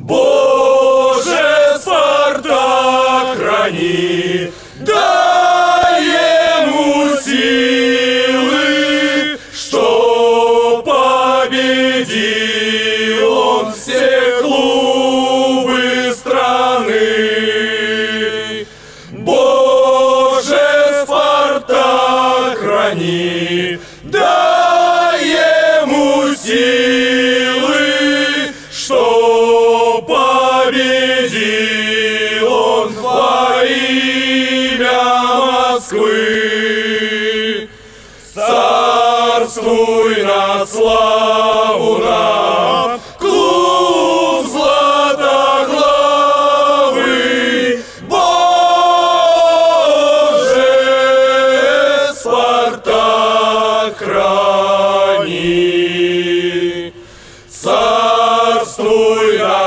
Боже, Спартак, храни, дай ему силы, что победил он все клубы страны. Боже, Спартак, храни, дай ему силы, что победил он во имя Москвы. Царствуй на славу нам, клуб Златоглавый. Боже, Спартак, храни. Царствуй на